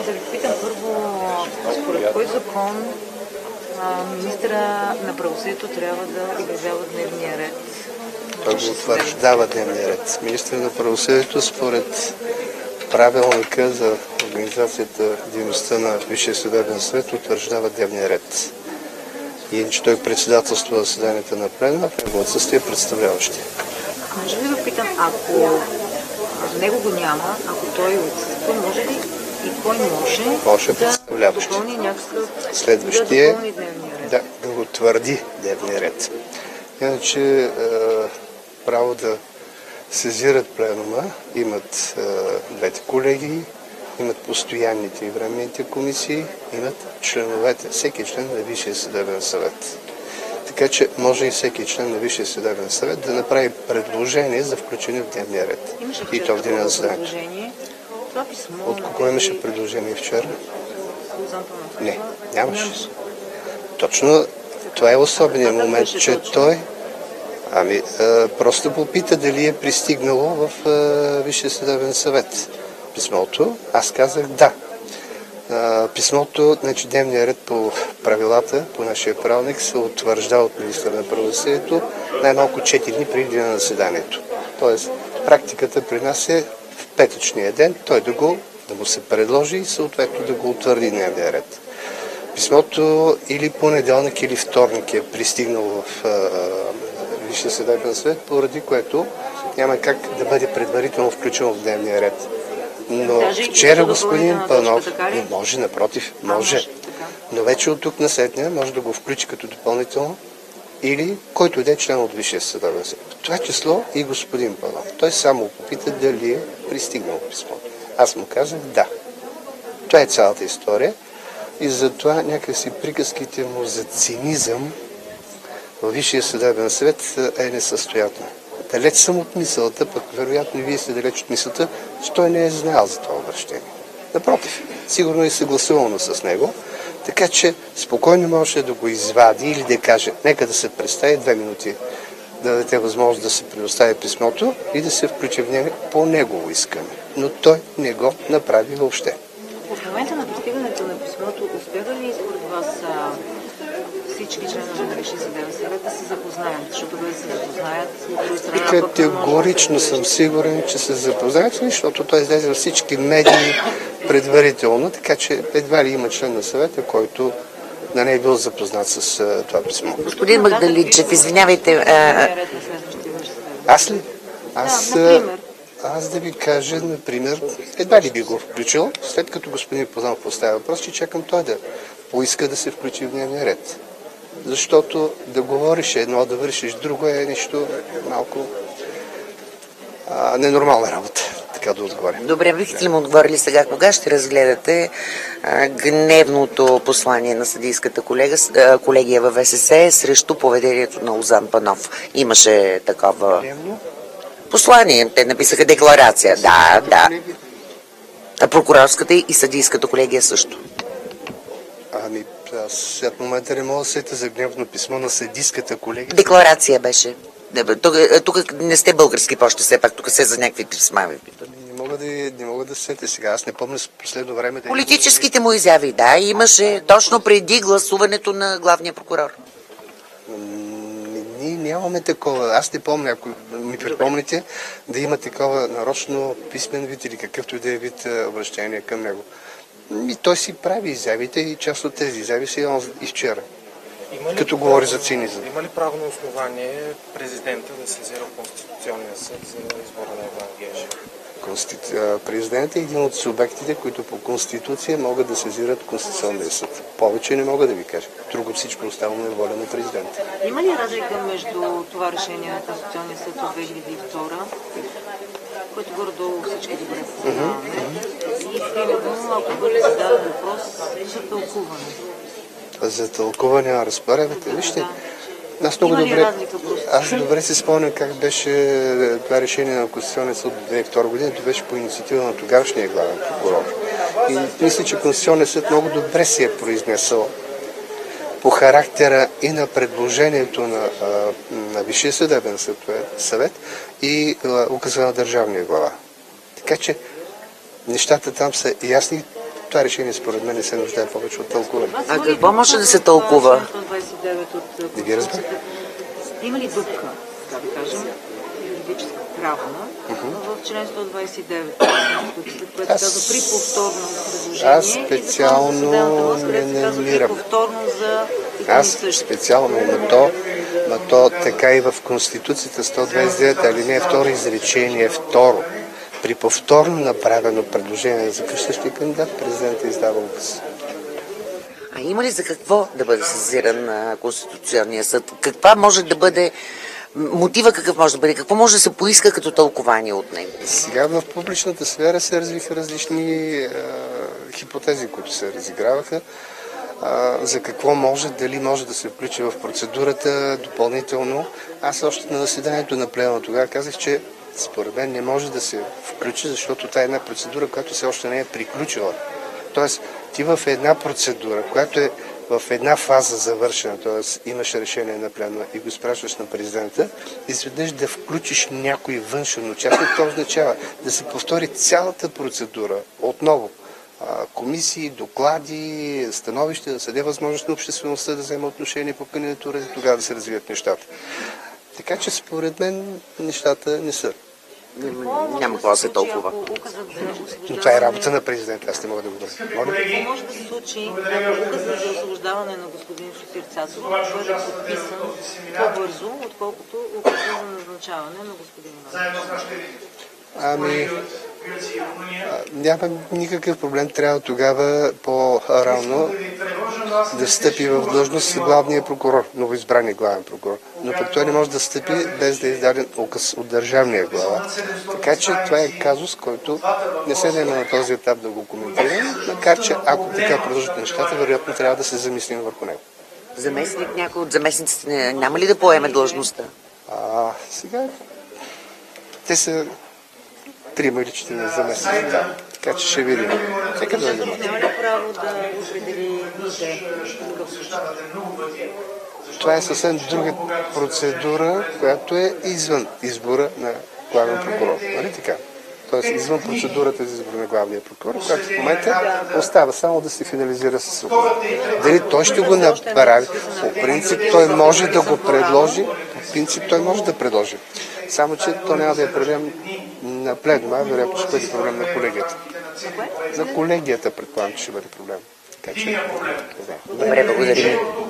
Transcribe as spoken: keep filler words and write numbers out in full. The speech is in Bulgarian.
да ви питам първо, според кой закон министра на правосъдието трябва да обявява дневния ред? Той го утвърждава дневния ред. Министър на правосъдието според правилника за организацията дейността на Висшия съдебен съвет утвърждава дневния ред. И че той председателства заседанията на пленума, в него отсъствие представляващи. Може ли да питам, ако него го няма, ако той отсъства, може ли и кой може, може да допълни някакъв следващия, да допълни дневния ред? Да, да го твърди дневния ред. Иначе е, право да сезират пленума имат е, двете колеги, имат постоянните и временните комисии, имат членовете, всеки член на Висшия съдебен съвет. Така че може и всеки член на Висшия съдебен съвет да направи предложение за включение в дневния ред. Имаше и то в деня на заседанието. Това писмо... От кого имаше предложение вчера? Не, нямаше. Точно това е особеният момент, че той ами, а, просто попита дали е пристигнало в а, Висшия съдебен съвет писмото. Аз казах да. А, писмото, значи дневния ред по правилата, по нашия правилник, се утвърждава от министъра на правосъдието най-малко четири дни преди деня на заседанието. Тоест, практиката при нас е в петъчния ден той да, го, да му се предложи и съответно да го утвърди дневния ред. Писмото или понеделник, или вторник е пристигнало в Висшия съдебен съвет, поради което няма как да бъде предварително включено в дневния ред. Но даже вчера господин Панов, не може, напротив, може. може но вече от тук насетне може да го включи като допълнително или който иде член от Висшия съдебен съвет. В това число и господин Панов. Той само попита дали е пристигнал писмо. Аз му казах да. Това е цялата история. И затова някакси приказките му за цинизъм във Висшия съдебен съвет е несъстоятелно. Далеч съм от мисълта, пък вероятно и вие сте далеч от мисълта, че той не е знаел за това обращение. Напротив, сигурно е съгласувано с него, така че спокойно може да го извади или да каже, нека да се представи две минути, да даде възможност да се предостави писмото и да се включи в него по негово искане. Но той не го направи въобще. В момента на пристигането на писмото, успяха ли според вас всички членове на Висшия съдебен съвет да се запознаят? Защото да се запознаят от страна... И категорично съм сигурен, че се запознаят, защото той излезе във всички медии предварително, така че едва ли има член на съвета, който да не е бил запознат с а, това писмо. Господин Магдалинчев, извинявайте... А... Аз ли? Аз... Да, например. Аз да ви кажа, например, едва ли би го включил, след като господин Познанов поставя въпрос, че чакам той да поиска да се включи в дневния ред. Защото да говориш едно, да вършиш друго е нещо малко а, ненормална работа, така да отговоря. Добре, бихте ли му отговорили сега, кога ще разгледате а, гневното послание на съдийската колега, а, колегия във ВСС срещу поведението на Лозан Панов? Имаше такова... Гневно? Послание. Те написаха декларация. Да, да. А прокурорската и съдийската колегия също. Ами, аз в момента не мога да сетя за гневно писмо на съдийската колегия. Декларация беше. Тук, тук не сте български почти, все пак тук се за някакви писма. Не мога да, не мога да сетя сега. Аз не помня с последно време. Да политическите му изяви, да, имаше точно преди гласуването на главния прокурор. Ние нямаме такова. Аз не помня, ако ми припомните, да има такова нарочно писмен вид или какъвто и да е вид обращение към него. И той си прави изявите и част от тези изяви си и вчера, като говори за цинизъм. Има ли правно основание президента да сезира Конституционния съд за избора на Иван Гешев? Президентът е един от субектите, които по Конституция могат да сезират Конституционния съд. Повече не мога да ви кажа. Друго всичко оставено е воля на президента. Има ли разлика между това решение на Конституционния съд от две хиляди и втора, което горе-долу всички добре познаваме, и примерно, ако бъде зададен въпрос за тълкуване? За тълкуване на разпоредбите? Вижте, Аз много добре, аз добре си спомням как беше това решение на Конституционния съд от две хиляди и втора година. Това беше по инициатива на тогавашния главен прокурор. И мисля, че Конституционният съд много добре си е произнесъл по характера и на предложението на, на Висшия съдебен съвет и указа на държавния глава. Така че нещата там са ясни. това решение според мен не се нуждае повече от тълкуване. А какво може да се тълкува? сто двадесет и девет от Не ги разбрах. Има ли дупка, така да кажем, юридическа, правна, в член сто двадесет и девет от Конституцията, което Аз- казва при повторно предложение? Аз специално не намирам. При повторно за Аз специално на то, на то така и в Конституцията сто двадесет и девет алинея втора изречение второ. При повторно направено предложение за същия кандидат, президентът издава указ. А има ли за какво да бъде сезиран а, Конституционния съд? Каква може да бъде мотива, какъв може да бъде? Какво може да се поиска като тълкование от него? Сега в публичната сфера се развиха различни е, хипотези, които се разиграваха. А, за какво може, дали може да се включи в процедурата допълнително. Аз още на заседанието на пленума тогава казах, че според мен не може да се включи, защото това е една процедура, която все още не е приключила. Тоест, ти в една процедура, която е в една фаза завършена, т.е. имаш решение на пленума и го спрашваш на президента, изведнъж да включиш някой външен участник, това означава да се повтори цялата процедура отново. Комисии, доклади, становища, да се даде възможност на обществеността да взема отношение по кандидатура и тогава да се развият нещата. Така че според мен нещата не са. Няма какво да се тълкува. Но това е работа на президента, аз не мога да го бъда. Какво може да се случи, ако указът за освобождаване на господин Сотир Цацов бъде подписан по-бързо, отколкото указът за назначаване на господин Иванов? Ами, а, няма никакъв проблем. Трябва тогава по-рано да стъпи в длъжност главния прокурор, новоизбрания главен прокурор. Но пък той не може да стъпи без да е издаден указ от държавния глава. Така че това е казус, който не се наема на този етап да го коментирам, макар че ако така продължат нещата, вероятно трябва да се замислим върху него. Заместник, някой от заместниците не- няма ли да поеме длъжността? А, сега те са трима или четирима заместници. Да. Така че ще видим. Нека да видим. Няма ли право да определи лидер? Това е съвсем друга процедура, която е извън избора на главен прокурор. Нали така? Тоест извън процедурата за избор на главния прокурор, която в момента остава само да се финализира с указа. Дали той ще го направи? По принцип той може да го предложи. По принцип той може да предложи. Само, че то няма да е проблем на пленума, вероятно ще бъде проблем на колегията. На колегията предполагам, че ще бъде проблем. Така че, Добре, благодарим.